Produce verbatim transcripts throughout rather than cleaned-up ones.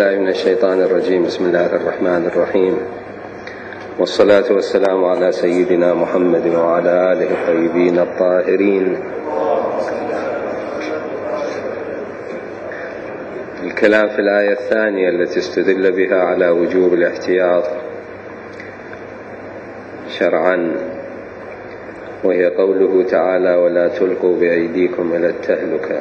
بالله من الشيطان الرجيم. بسم الله الرحمن الرحيم، والصلاة والسلام على سيدنا محمد وعلى آله الطيبين الطاهرين. الكلام في الآية الثانية التي استدل بها على وجوب الاحتياط شرعا، وهي قوله تعالى: ولا تلقوا بأيديكم إلى التهلكة.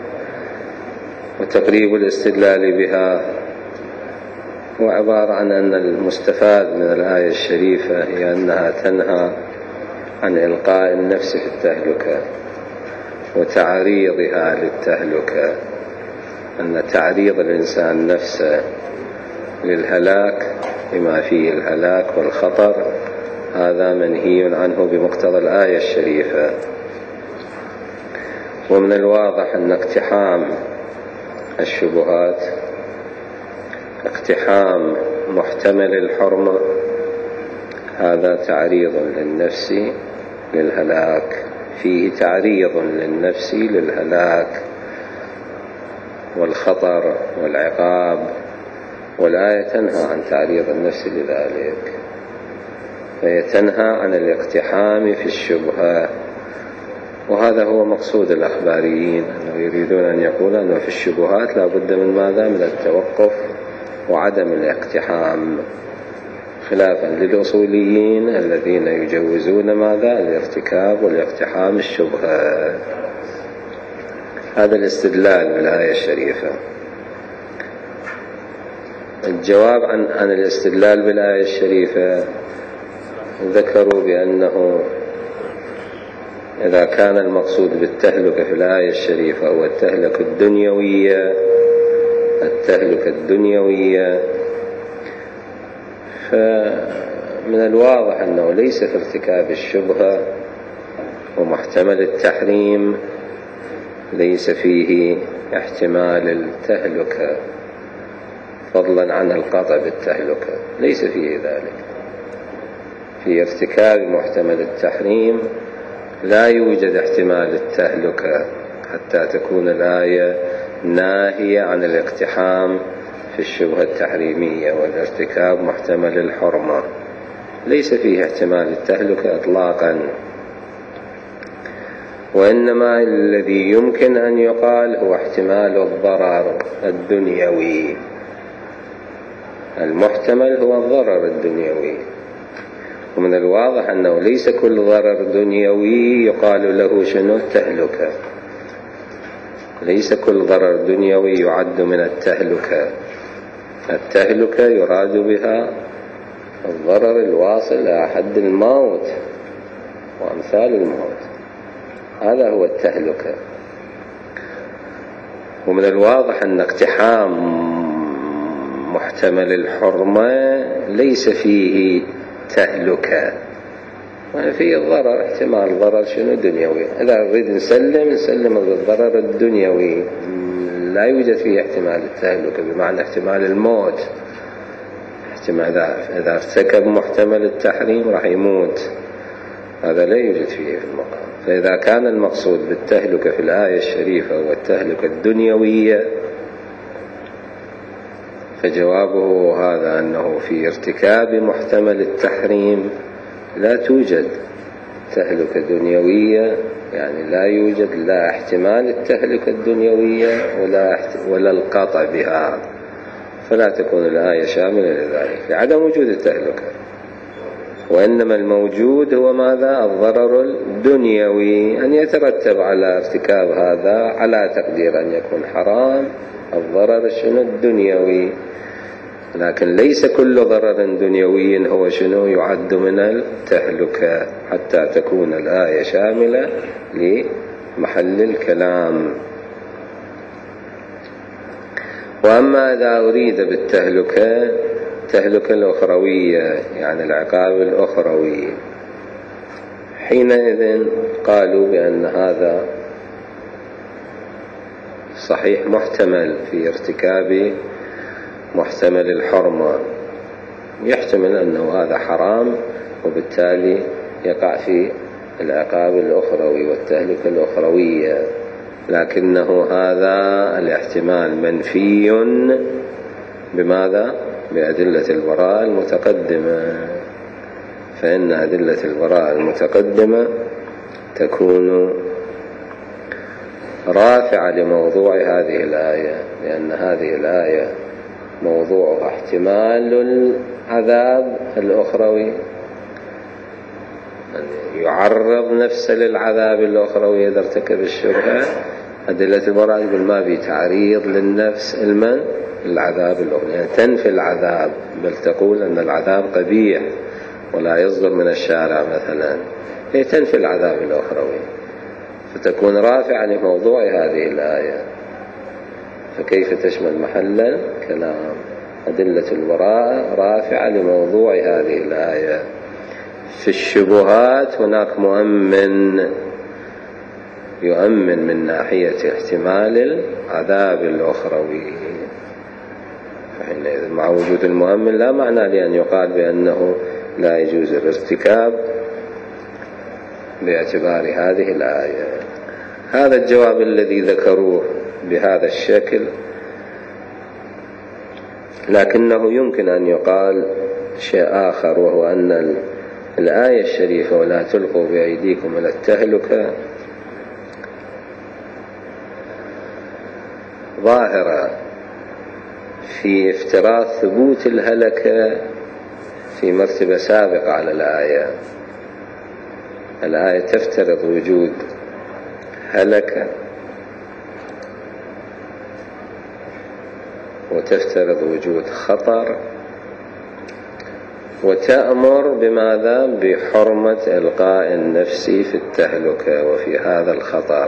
وتقريب الاستدلال بها هو عبارة عن أن المستفاد من الآية الشريفة هي أنها تنهى عن إلقاء النفس في التهلكة وتعريضها للتهلكة، أن تعريض الإنسان نفسه للهلاك بما فيه الهلاك والخطر هذا منهي عنه بمقتضى الآية الشريفة. ومن الواضح أن اقتحام الشبهات اقتحام محتمل الحرمة هذا تعريض للنفس للهلاك، فيه تعريض للنفس للهلاك والخطر والعقاب، والآية تنهى عن تعريض النفس لذلك، فهي تنهى عن الاقتحام في الشبهة. وهذا هو مقصود الأخباريين، أنه يريدون أن يقولوا أنه في الشبهات لا بد من ماذا؟ من التوقف وعدم الاقتحام، خلافا للأصوليين الذين يجوزون ماذا؟ الارتكاب والاقتحام الشبهة. هذا الاستدلال بالآية الشريفة. الجواب عن, عن الاستدلال بالآية الشريفة ذكروا بأنه إذا كان المقصود بالتهلكة في الآية الشريفة هو التهلكة الدنيوية التهلكة الدنيوية فمن الواضح أنه ليس في ارتكاب الشبهة ومحتمل التحريم ليس فيه احتمال التهلكة فضلا عن القطع بالتهلكة، ليس فيه ذلك. في ارتكاب محتمل التحريم لا يوجد احتمال التهلكة حتى تكون الآية ناهية عن الاقتحام في الشبهة التحريمية والارتكاب محتمل الحرمة، ليس فيه احتمال التهلكة إطلاقا. وإنما الذي يمكن أن يقال هو احتمال الضرر الدنيوي، المحتمل هو الضرر الدنيوي. ومن الواضح أنه ليس كل ضرر دنيوي يقال له شنو؟ التهلكة. ليس كل ضرر دنيوي يعد من التهلكة. التهلكة يراد بها الضرر الواصل إلى حد الموت وأمثال الموت، هذا هو التهلكة. ومن الواضح أن اقتحام محتمل الحرمة ليس فيه تهلكة، فيه الضرر، احتمال ضرر شنو؟ دنيوي. إذا نريد نسلم نسلم الضرر الدنيوي، لا يوجد فيه احتمال التهلكة بمعنى احتمال الموت. احتمال إذا ارتكب محتمل التحريم راح يموت، هذا لا يوجد فيه في المقام. فإذا كان المقصود بالتهلكة في الآية الشريفة هو التهلكة الدنيوية فجوابه هذا أنه في ارتكاب محتمل التحريم لا توجد تهلكة دنيوية، يعني لا يوجد لا احتمال التهلكة الدنيوية ولا ولا القطع بها، فلا تكون الآية شاملة لذلك لعدم وجود التهلكة. وإنما الموجود هو ماذا؟ الضرر الدنيوي، أن يترتب على ارتكاب هذا على تقدير أن يكون حرام الضرر شنو؟ الدنيوي. لكن ليس كل ضرر دنيوي هو شنو؟ يعد من التهلكة حتى تكون الآية شاملة لمحل الكلام. وأما إذا أريد بالتهلكة التهلكة الأخروية يعني العقاب الأخروي، حينئذ قالوا بأن هذا صحيح محتمل في ارتكاب محتمل الحرمة، يحتمل أنه هذا حرام وبالتالي يقع في العقاب الأخروي والتهلكة الأخروية، لكنه هذا الاحتمال منفي بماذا؟ بأدلة البراءة المتقدمة، فإن أدلة البراءة المتقدمة تكون رافعة لموضوع هذه الآية، لأن هذه الآية موضوعها احتمال العذاب الأخروي، يعني يعرض نفسه للعذاب الأخروي إذا ارتكب الشبهة. أدلة البراءة يقول ما في تعريض للنفس المن العذاب الأخروي، يعني تنفي العذاب، بل تقول أن العذاب قبيح ولا يصدر من الشارع مثلا، هي تنفي العذاب الأخروي، فتكون رافعة لموضوع هذه الآية. فكيف تشمل محل كلام؟ أدلة البراءة رافعة لموضوع هذه الآية. في الشبهات هناك مؤمن يؤمن من ناحية احتمال العذاب الأخروي، فحينئذ مع وجود المؤمن لا معنى لأن يقال بأنه لا يجوز الارتكاب باعتبار هذه الآية. هذا الجواب الذي ذكروه بهذا الشكل، لكنه يمكن أن يقال شيء آخر، وهو أن الآية الشريفة ولا تلقوا بأيديكم إلى التهلكة ظاهرة في افتراض ثبوت الهلكة في مرتبة سابقة على الآية. الآية تفترض وجود هلكة وتفترض وجود خطر، وتأمر بماذا؟ بحرمة إلقاء النفس في التهلكة وفي هذا الخطر.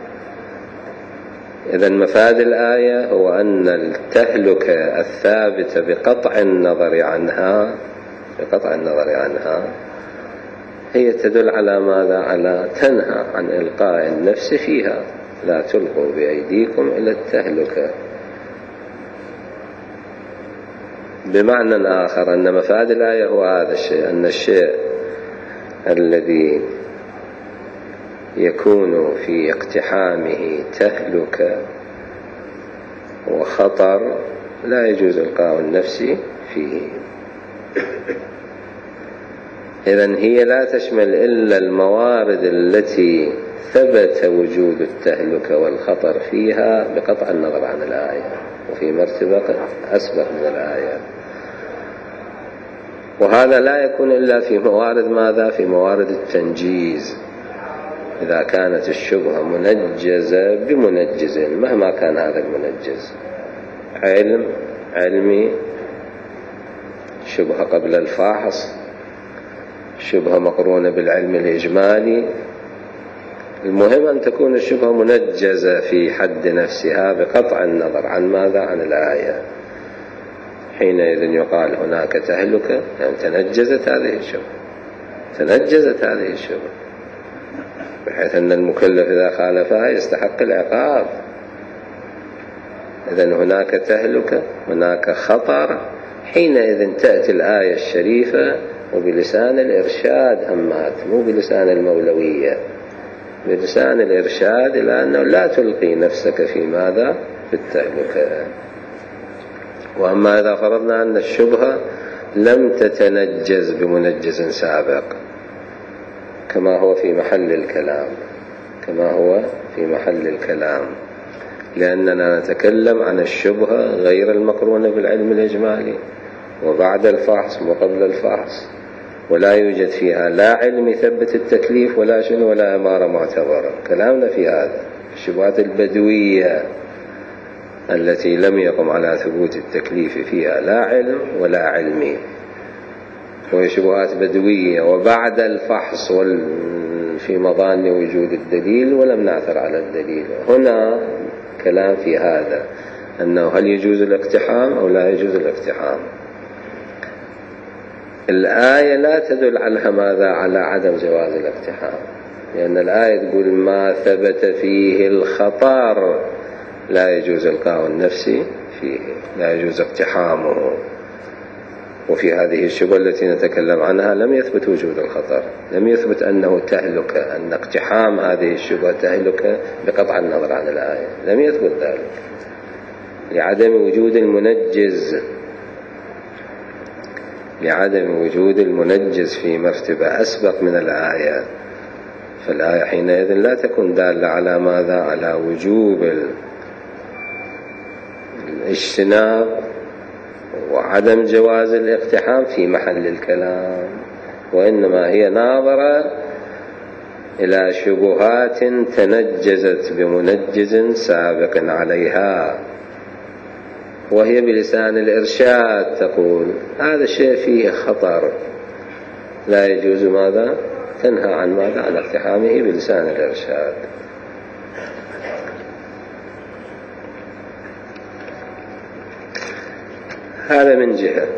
إذن مفاد الآية هو أن التهلكة الثابتة بقطع النظر عنها بقطع النظر عنها هي تدل على ماذا؟ على تنهى عن إلقاء النفس فيها، لا تلقوا بأيديكم إلى التهلكة. بمعنى آخر أن مفاد الآية هو هذا الشيء، أن الشيء الذي يكون في اقتحامه تهلكة وخطر لا يجوز إلقاء النفس فيه. إذن هي لا تشمل إلا الموارد التي ثبت وجود التهلكة والخطر فيها بقطع النظر عن الآية، وفي مرتبة أسبق من الآية. وهذا لا يكون إلا في موارد ماذا؟ في موارد التنجيز، إذا كانت الشبهة منجزة بمنجز مهما كان هذا المنجز، علم علمي، شبهة قبل الفحص، شبهة مقرونة بالعلم الإجمالي، المهم أن تكون الشبهة منجزة في حد نفسها بقطع النظر عن ماذا؟ عن الآية. حينئذ يقال هناك تهلكة، يعني تنجزت هذه الشبهة تنجزت هذه الشبهة بحيث أن المكلف إذا خالفها يستحق العقاب. إذن هناك تهلكة، هناك خطر، حينئذ تأتي الآية الشريفة وبلسان الإرشاد همات، مو بلسان المولوية، بلسان الإرشاد إلى أنه لا تلقي نفسك في ماذا؟ في التهلكة. وأما إذا فرضنا أن الشبهة لم تتنجز بمنجز سابق كما هو في محل الكلام كما هو في محل الكلام لأننا نتكلم عن الشبهة غير المقرونة بالعلم الإجمالي وبعد الفحص وقبل الفحص، ولا يوجد فيها لا علم يثبت التكليف ولا شنو ولا أمارة معتبرة. كلامنا في هذا الشبهات البدوية التي لم يقم على ثبوت التكليف فيها لا علم ولا علمي، وهي شبهات بدوية وبعد الفحص في مظان وجود الدليل ولم نعثر على الدليل. هنا كلام في هذا أنه هل يجوز الاقتحام أو لا يجوز الاقتحام. الآية لا تدل عنها ماذا؟ على عدم جواز الاقتحام، لأن الآية تقول ما ثبت فيه الخطر لا يجوز إلقاء النفس فيه، لا يجوز اقتحامه. وفي هذه الشبهة التي نتكلم عنها لم يثبت وجود الخطر، لم يثبت أنه تهلكة، أن اقتحام هذه الشبهة تهلكة بقطع النظر عن الآية، لم يثبت ذلك لعدم وجود المنجز لعدم وجود المنجز في مرتبة أسبق من الآية، فالآية حينئذ لا تكون دالة على ماذا؟ على وجوب الاجتناب وعدم جواز الاقتحام في محل الكلام، وإنما هي ناظرة إلى شبهات تنجزت بمنجز سابق عليها، وهي بلسان الإرشاد تقول هذا الشيء فيه خطر لا يجوز ماذا؟ تنهى عن ماذا؟ عن اقتحامه بلسان الإرشاد. هذا من جهة.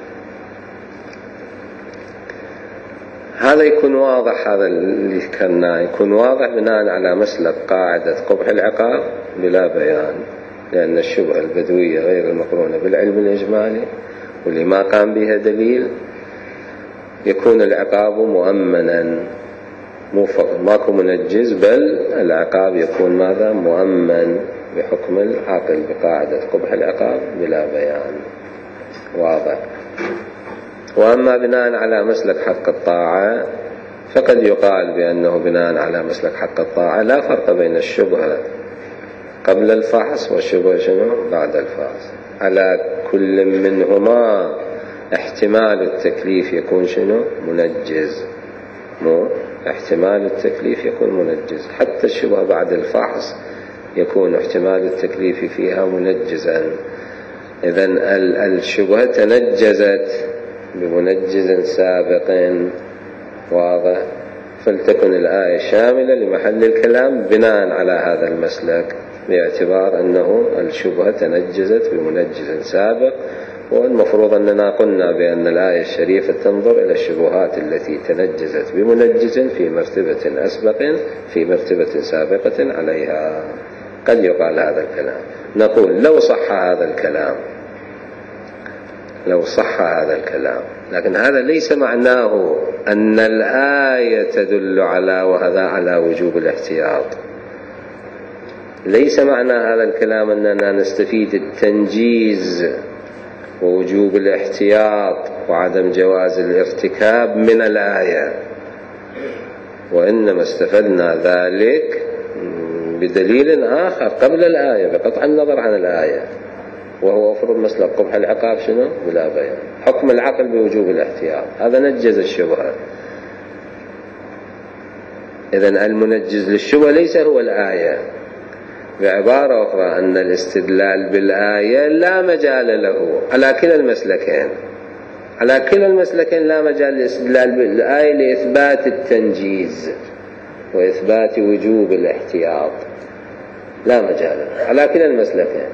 هذا يكون واضح، هذا اللي ذكرناه يكون واضح بناء على مسلك قاعدة قبح العقاب بلا بيان، لأن الشبهة البدوية غير المقرونة بالعلم الإجمالي واللي ما قام بها دليل يكون العقاب مؤمنا، مو فقط ماكو منجز، بل العقاب يكون ماذا؟ مؤمن بحكم العقل بقاعدة قبح العقاب بلا بيان. واضح. وأما بناء على مسلك حق الطاعة فقد يقال بأنه بناء على مسلك حق الطاعة لا فرق بين الشبهة قبل الفحص والشبهة شنو؟ بعد الفحص. على كل منهما احتمال التكليف يكون شنو؟ منجز. مو احتمال التكليف يكون منجز، حتى الشبهة بعد الفحص يكون احتمال التكليف فيها منجزا. إذن الشبهة تنجزت بمنجز سابق. واضح. فلتكن الآية شاملة لمحل الكلام بناء على هذا المسلك، باعتبار أنه الشبهة تنجزت بمنجز سابق. والمفروض أننا قلنا بأن الآية الشريفة تنظر إلى الشبهات التي تنجزت بمنجز في مرتبة أسبق في مرتبة سابقة عليها. قد يقال هذا الكلام. نقول لو صح هذا الكلام لو صح هذا الكلام لكن هذا ليس معناه أن الآية تدل على وهذا على وجوب الاحتياط. ليس معنى هذا الكلام أننا نستفيد التنجيز ووجوب الاحتياط وعدم جواز الارتكاب من الآية، وإنما استفدنا ذلك بدليل آخر قبل الآية بقطع النظر عن الآية، وهو فرض مسلك قبح العقاب شنو؟ بلا بيان. حكم العقل بوجوب الاحتياط، هذا نجز الشبهة. إذن المنجز للشبهة ليس هو الآية. بعبارة أخرى أن الاستدلال بالآية لا مجال له على كلا المسلكين. على كلا المسلكين لا مجال للاستدلال بالآية لإثبات التنجيز وإثبات وجوب الاحتياط، لا مجال على كلا المسلكين.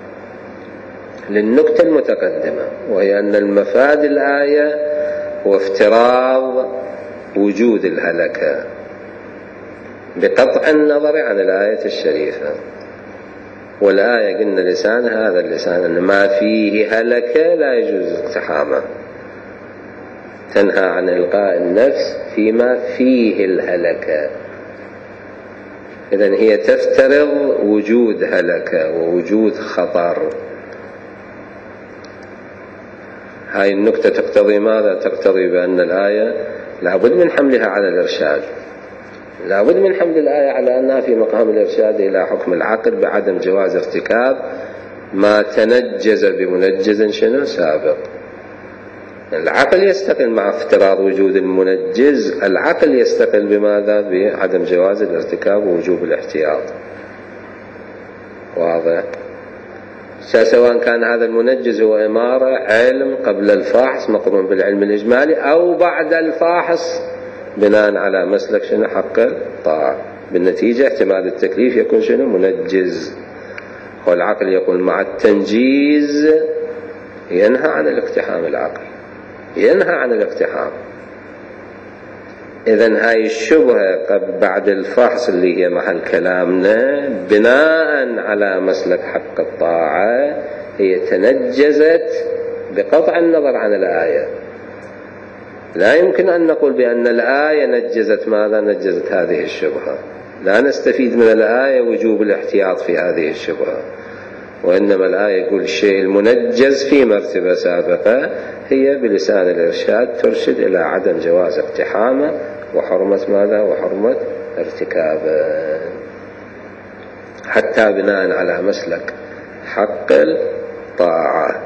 للنكتة المتقدمة، وهي أن المفاد الآية هو افتراض وجود الهلكة بقطع النظر عن الآية الشريفة. والآية قلنا لسان هذا اللسان أن ما فيه هلكة لا يجوز اقتحامه، تنهى عن إلقاء النفس فيما فيه الهلكة. إذن هي تفترض وجود هلكة ووجود خطر. هاي النكتة تقتضي ماذا؟ تقتضي بأن الآية لابد من حملها على الإرشاد، لابد من حمل الآية على أنها في مقام الإرشاد إلى حكم العقل بعدم جواز ارتكاب ما تنجز بمنجز شنو؟ سابق. العقل يستقل مع افتراض وجود المنجز، العقل يستقل بماذا؟ بعدم جواز الارتكاب ووجوب الاحتياط. واضح. سواء كان هذا المنجز هو إمارة علم قبل الفاحص مقرون بالعلم الإجمالي أو بعد الفاحص بناء على مسلك شنو؟ حق الطاعة. بالنتيجة احتمال التكليف يكون شنو؟ منجز. والعقل يقول مع التنجيز ينهى عن الاقتحام، العقل ينهى عن الاقتحام. إذن هاي الشبهة بعد الفحص اللي هي محل كلامنا بناء على مسلك حق الطاعة هي تنجزت بقطع النظر عن الآية. لا يمكن أن نقول بأن الآية نجزت ماذا؟ نجزت هذه الشبهة. لا نستفيد من الآية وجوب الاحتياط في هذه الشبهة، وإنما الآية يقول الشيء المنجز في مرتبة سابقة هي بلسان الإرشاد ترشد إلى عدم جواز اقتحامه وحرمة ماذا؟ وحرمة ارتكابه، حتى بناء على مسلك حق الطاعة.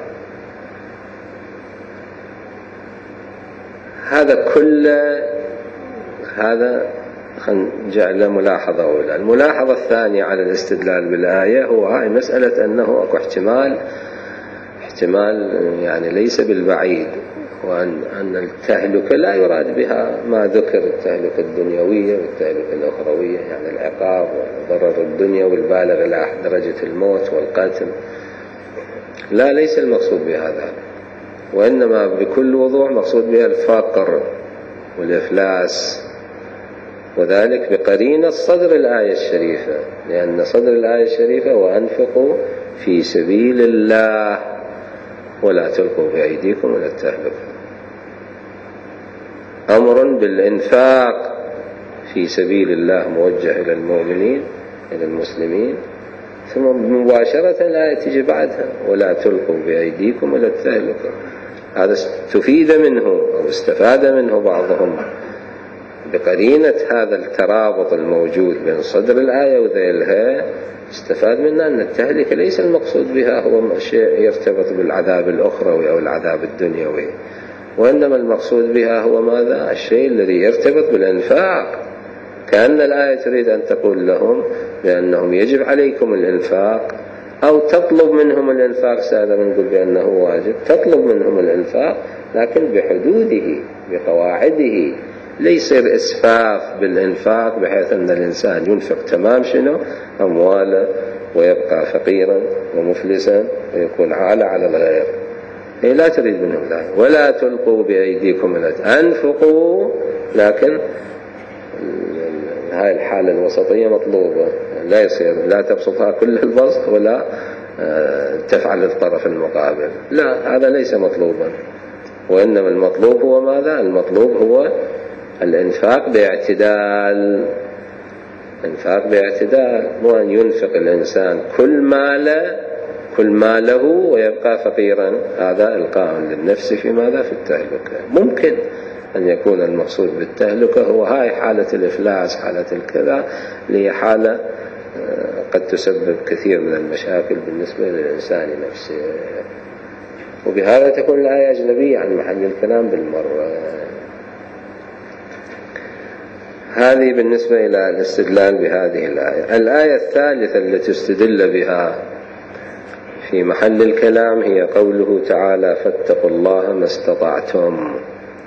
هذا كله هذا جعل ملاحظة أولى. الملاحظة الثانية على الاستدلال بالآية هو هاي مسألة أنه أكو احتمال احتمال يعني ليس بالبعيد، وأن أن التهلكة لا يراد بها ما ذكر، التهلكة الدنيوية والتهلكة الأخروية، يعني العقاب والضرر الدنيا والبالغ إلى درجة الموت والقتل، لا ليس المقصود بهذا، وإنما بكل وضوح مقصود بها الفقر والإفلاس، وذلك بقرينة صدر الآية الشريفة، لأن صدر الآية الشريفة وأنفقوا في سبيل الله ولا تلقوا بأيديكم إلى التهلكة، أمر بالإنفاق في سبيل الله موجه إلى المؤمنين إلى المسلمين، ثم مباشرة الآية تجي بعدها ولا تلقوا بأيديكم إلى التهلكة. هذا استفيد منه أو استفاد منه بعضهم بقرينة هذا الترابط الموجود بين صدر الآية وذيلها، استفاد منه أن التهلكة ليس المقصود بها هو شيء يرتبط بالعذاب الأخروي أو العذاب الدنيوي، وإنما المقصود بها هو ماذا؟ الشيء الذي يرتبط بالإنفاق، كأن الآية تريد أن تقول لهم بأنهم يجب عليكم الإنفاق، أو تطلب منهم الإنفاق، سادة نقول بأنه واجب، تطلب منهم الإنفاق لكن بحدوده بقواعده، ليس إسفاف بالإنفاق بحيث أن الإنسان ينفق تمام شنو أمواله ويبقى فقيرا ومفلسا ويكون عالة على الغير. هي لا تريد منهم ذلك. ولا تلقوا بأيديكم إلى أنفقوا، لكن هاي الحالة الوسطية مطلوبة، لا يصير لا تبسطها كل البسط ولا تفعل الطرف المقابل، لا، هذا ليس مطلوبا، وإنما المطلوب هو ماذا؟ المطلوب هو الإنفاق باعتدال، إنفاق باعتدال، مو أن ينفق الإنسان كل ماله كل ماله ويبقى فقيرا، هذا القاء للنفس في ماذا؟ في التهلكة. ممكن أن يكون المقصود بالتهلكة هو هاي حالة الإفلاس، حالة الكذا، اللي هي حالة قد تسبب كثير من المشاكل بالنسبة للإنسان نفسه، وبهذا تكون الآية أجنبية عن محل الكلام بالمرة. هذه بالنسبة إلى الاستدلال بهذه الآية. الآية الثالثة التي استدل بها في محل الكلام هي قوله تعالى فاتقوا الله ما استطعتم،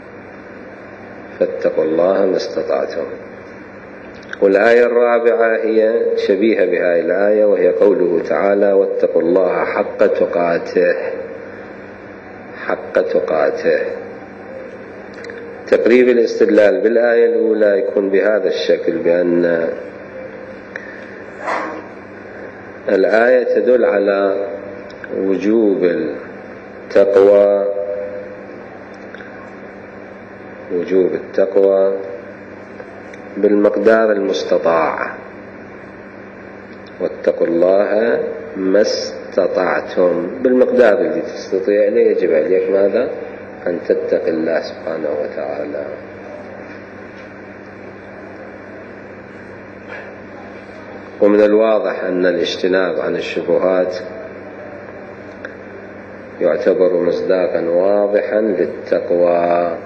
فاتقوا الله ما استطعتم. والآية الرابعة هي شبيهة بهذه الآية، وهي قوله تعالى واتقوا الله حق تقاته، حق تقاته. تقريب الاستدلال بالآية الأولى يكون بهذا الشكل، بأن الآية تدل على وجوب التقوى، وجوب التقوى بالمقدار المستطاع، واتقوا الله ما استطعتم، بالمقدار الذي تستطيع له يجب عليك ماذا؟ أن تتقي الله سبحانه وتعالى. ومن الواضح أن الاجتناب عن الشبهات يعتبر مصداقا واضحا للتقوى،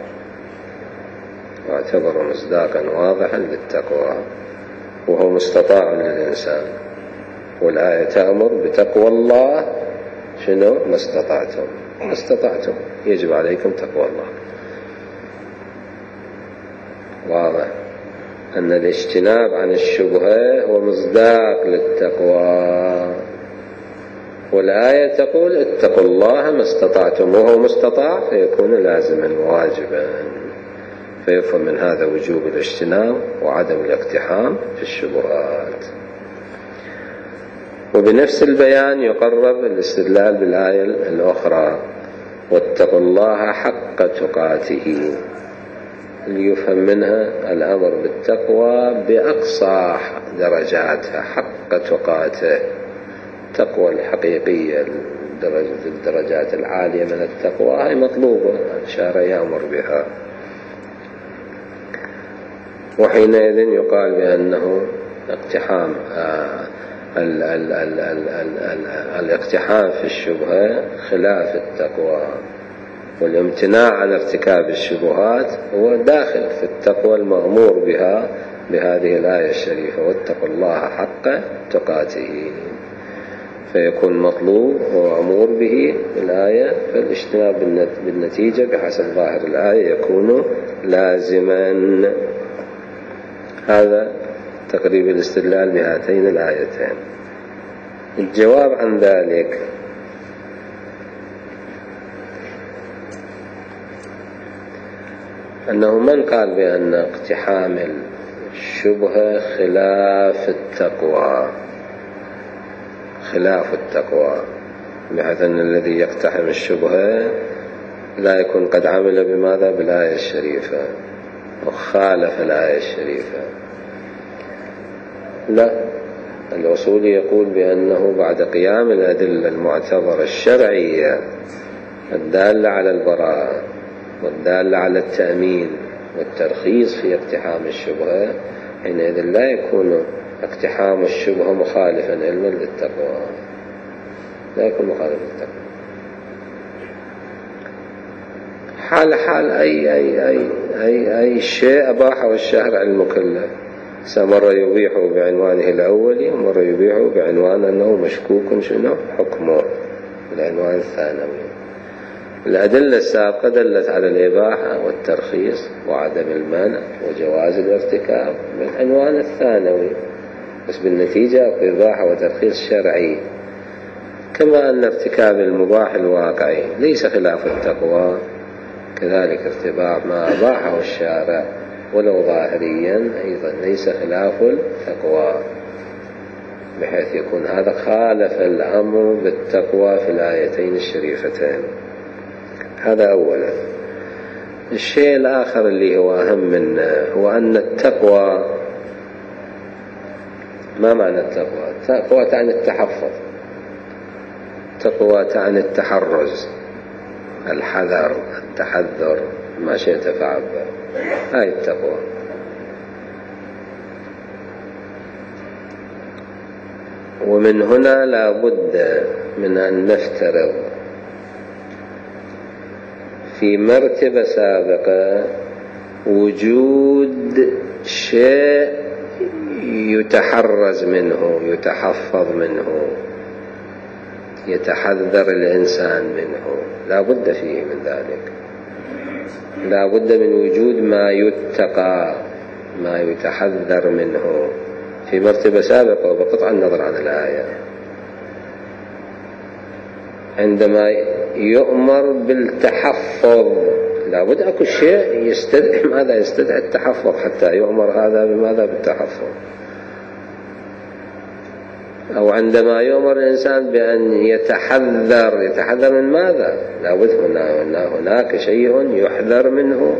يعتبر مصداقا واضحا للتقوى، وهو مستطاع للإنسان، والآية تأمر بتقوى الله شنو؟ ما استطعتم، ما استطعتم يجب عليكم تقوى الله. واضح أن الاجتناب عن الشبهة هو مصداق للتقوى، والآية تقول اتقوا الله ما استطعتم، وهو مستطاع فيكون لازما واجبا، فيفهم من هذا وجوب الاجتناب وعدم الاقتحام في الشبهات. وبنفس البيان يقرب الاستدلال بالآية الأخرى واتقوا الله حق تقاته، ليفهم منها الأمر بالتقوى بأقصى درجاتها، حق تقاته، التقوى الحقيقية الدرجات العالية من التقوى هي مطلوبة، الشارع يأمر بها. وحينئذ يقال بأنه اقتحام ال ال ال ال ال ال الاقتحام في الشبهة خلاف التقوى، والامتناع عن ارتكاب الشبهات هو داخل في التقوى المأمور بها بهذه الآية الشريفة: واتقوا الله حق تقاته. فيكون مطلوب ومأمور به بالآية، فالاجتناب بالنتيجة بحسب ظاهر الآية يكون لازما. هذا تقريب الاستدلال بهاتين الآيتين. الجواب عن ذلك: أنه من قال بأن اقتحام الشبهة خلاف التقوى خلاف التقوى بحيث أن الذي يقتحم الشبهة لا يكون قد عمل بماذا؟ بالآية الشريفة وخالف الآية الشريفة. لا، الأصولي يقول بأنه بعد قيام الأدلة المعتبرة الشرعية الدالة على البراءة والدالة على التأمين والترخيص في اقتحام الشبهة، حينئذ لا يكون اقتحام الشبهة مخالفا علما للتقوى، لا يكون مخالفا للتقوى. حال حال أي أي أي أي أي شيء أباحه الشرع المكلف، مرة يبيحه بعنوانه الأولي ومرة يبيحه بعنوان أنه مشكوك شنو حكمه بالعنوان الثانوي. الأدلة السابقة دلت على الإباحة والترخيص وعدم المنع وجواز الارتكاب بالعنوان الثانوي، بس بالنتيجة إباحة وترخيص شرعي. كما أن ارتكاب المباح الواقعي ليس خلاف التقوى، كذلك ارتكاب ما أباحه الشارع ولو ظاهريا أيضا ليس خلاف التقوى، بحيث يكون هذا خالف الأمر بالتقوى في الآيتين الشريفتين. هذا أولا. الشيء الآخر اللي هو أهم منه هو أن التقوى، ما معنى التقوى؟ التقوى تعني التحفظ، التقوى تعني التحرز، الحذر، التحذر، ما شئت فعبر، هاي التقوى. ومن هنا لا بد من أن نفترض في مرتبة سابقة وجود شيء يتحرز منه، يتحفظ منه، يتحذر الإنسان منه، لا بد فيه من ذلك. لا بد من وجود ما يتقى، ما يتحذر منه في مرتبة سابقة وبقطع النظر عن الآية. عندما يؤمر بالتحفظ لابد أكو شيء يستدعي ماذا؟ يستدعي التحفظ حتى يؤمر هذا بماذا؟ بالتحفظ. أو عندما يؤمر الإنسان بأن يتحذر، يتحذر من ماذا؟ لابد هنا هناك شيء يحذر منه،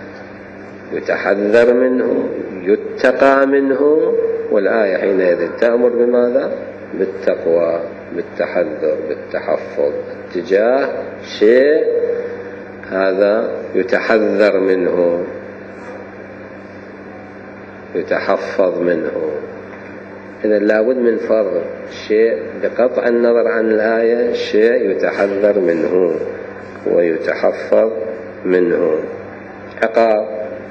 يتحذر منه، يتقى منه، والآية حينئذ تأمر بماذا؟ بالتقوى، بالتحذر، بالتحفظ اتجاه شيء هذا يتحذر منه، يتحفظ منه. إذا لابد من فرق شيء بقطع النظر عن الآية، شيء يتحذر منه ويتحفظ منه، عقاب،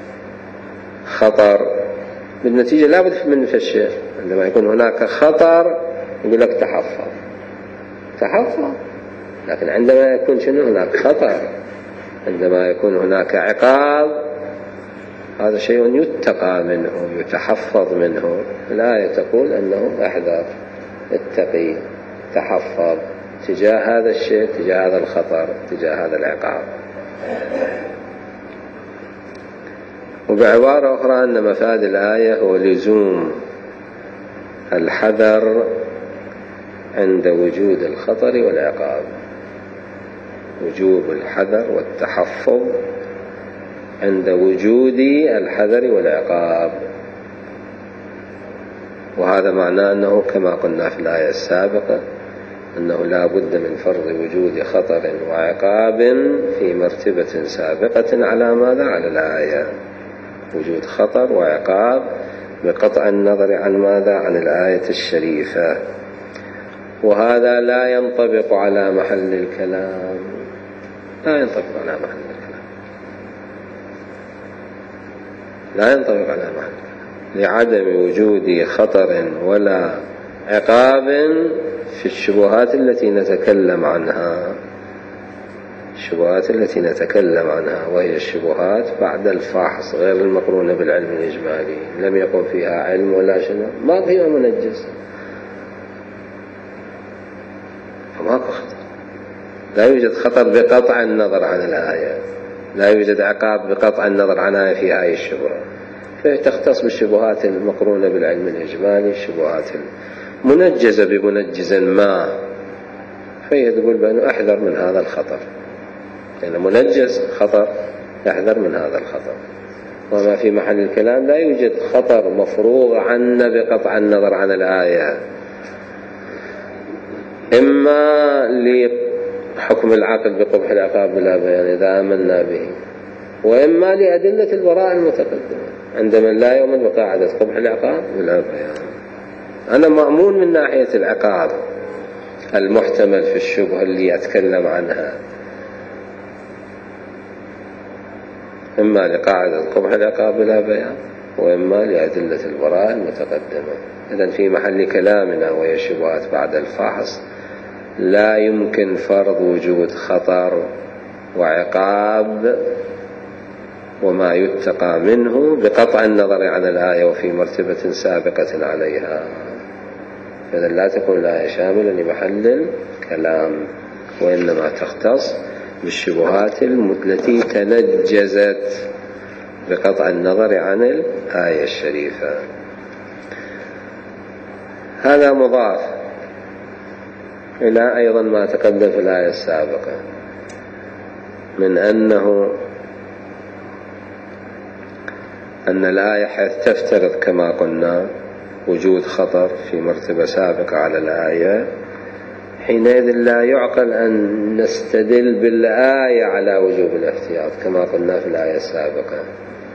خطر. بالنتيجة لابد من الشيء عندما يكون هناك خطر يقول لك تحفظ، تحفظ. لكن عندما يكون شنو هناك خطر، عندما يكون هناك عقاب، هذا شيء يتقى منه، يتحفظ منه. الآية تقول أنه احذر، اتقي، تحفظ تجاه هذا الشيء، تجاه هذا الخطر، تجاه هذا العقاب. وبعبارة أخرى أن مفاد الآية هو لزوم الحذر عند وجود الخطر والعقاب، وجوب الحذر والتحفظ عند وجود الحذر والعقاب. وهذا معناه أنه كما قلنا في الآية السابقة أنه لا بد من فرض وجود خطر وعقاب في مرتبة سابقة على ماذا؟ على الآية. وجود خطر وعقاب بقطع النظر عن ماذا؟ عن الآية الشريفة. وهذا لا ينطبق على محل الكلام، لا ينطبق على محل الكلام، لا ينطبق على محل الكلام لعدم وجود خطر ولا عقاب في الشبهات التي نتكلم عنها، الشبهات التي نتكلم عنها وهي الشبهات بعد الفحص غير المقرونة بالعلم الإجمالي، لم يكن فيها علم ولا شنو، ما فيها منجز، فماكو خطر. لا يوجد خطر بقطع النظر عن الآية، لا يوجد عقاب بقطع النظر عن آية في هذه الشبهة، فتختص بالشبهات المقرونة بالعلم الإجمالي، الشبهات المنجزة بمنجز ما، فهي تقول بأنه أحذر من هذا الخطر، يعني منجز خطر، يحذر من هذا الخطر. وما في محل الكلام لا يوجد خطر مفروغ عنه بقطع النظر عن الآية، إما لحكم العقل بقبح العقاب بلا بيان إذا آمنا به، وإما لأدلة البراءة المتقدمة عند من لا يؤمن بقاعدة قبح العقاب بلا بيان. أنا مأمون من ناحية العقاب المحتمل في الشبهة اللي أتكلم عنها، إما لقاعدة قبح العقاب بلا بيان وإما لأدلة البراءة المتقدمة. إذن في محل كلامنا وهي الشبهات بعد الفحص لا يمكن فرض وجود خطر وعقاب وما يتقى منه بقطع النظر عن الآية وفي مرتبة سابقة عليها. إذن لا تكون الآية شاملة لمحل الكلام، وإنما تختص بالشبهات التي تنجزت بقطع النظر عن الآية الشريفة. هذا مضاف إلى أيضا ما تقدم في الآية السابقة من أنه أن الآية حيث تفترض كما قلنا وجود خطر في مرتبة سابقة على الآية، حينئذ لا يعقل أن نستدل بالآية على وجوب الاحتياط كما قلنا في الآية السابقة،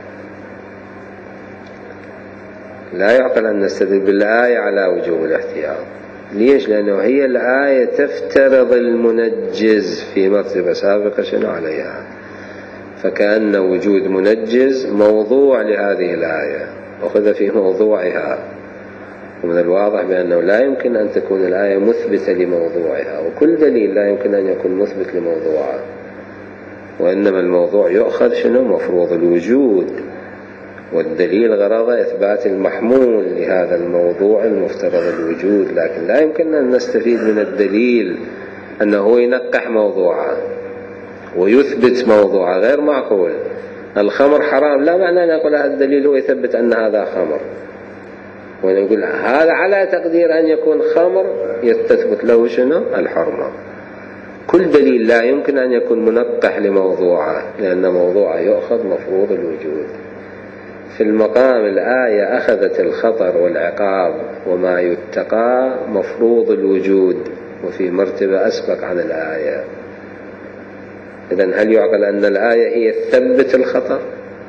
لا يعقل أن نستدل بالآية على وجوب الاحتياط. ليش؟ لأنه هي الآية تفترض المنجز في مرتبة سابقة شنو عليها، فكأن وجود منجز موضوع لهذه الآية وخذ في موضوعها. ومن الواضح بأنه لا يمكن أن تكون الآية مثبتة لموضوعها، وكل دليل لا يمكن أن يكون مثبت لموضوعها، وإنما الموضوع يؤخذ شنو؟ مفروض الوجود، والدليل غرضه إثبات المحمول لهذا الموضوع المفترض الوجود، لكن لا يمكن أن نستفيد من الدليل أنه ينقح موضوعه ويثبت موضوعه، غير معقول. الخمر حرام لا معنى أن نقول هذا الدليل هو يثبت أن هذا خمر، ونقول هذا على تقدير أن يكون خمر يتثبت له شنو؟ الحرمة. كل دليل لا يمكن أن يكون منقح لموضوعه، لأن موضوعه يؤخذ مفروض الوجود. في المقام الآية أخذت الخطر والعقاب وما يتقى مفروض الوجود وفي مرتبة أسبق عن الآية. إذن هل يعقل أن الآية هي تثبت الخطر؟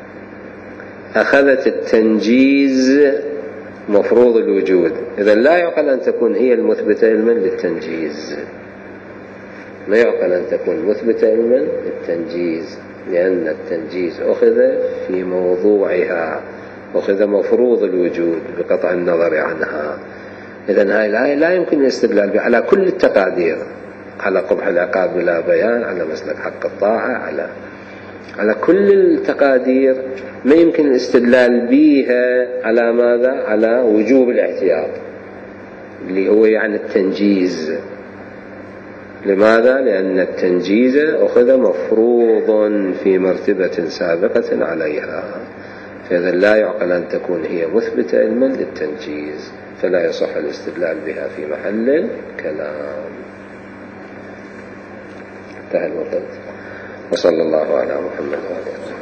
أخذت التنجيز مفروض الوجود، إذن لا يعقل أن تكون هي المثبتة علما للتنجيز، لا يعقل أن تكون مثبتة علما للتنجيز، لأن التنجيز أخذ في موضوعها، أخذ مفروض الوجود بقطع النظر عنها. إذن هذه الآية لا يمكن الاستدلال بها على كل التقادير، على قبح العقاب بلا بيان، على مسلك حق الطاعة، على على كل التقادير ما يمكن الاستدلال بها على ماذا؟ على وجوب الاحتياط اللي هو يعني التنجيز. لماذا؟ لأن التنجيز أخذ مفروض في مرتبة سابقة عليها، فإذا لا يعقل أن تكون هي مثبتة علما للتنجيز، فلا يصح الاستدلال بها في محل الكلام. انتهى الوقت، وصلى الله على محمد وعلى آله.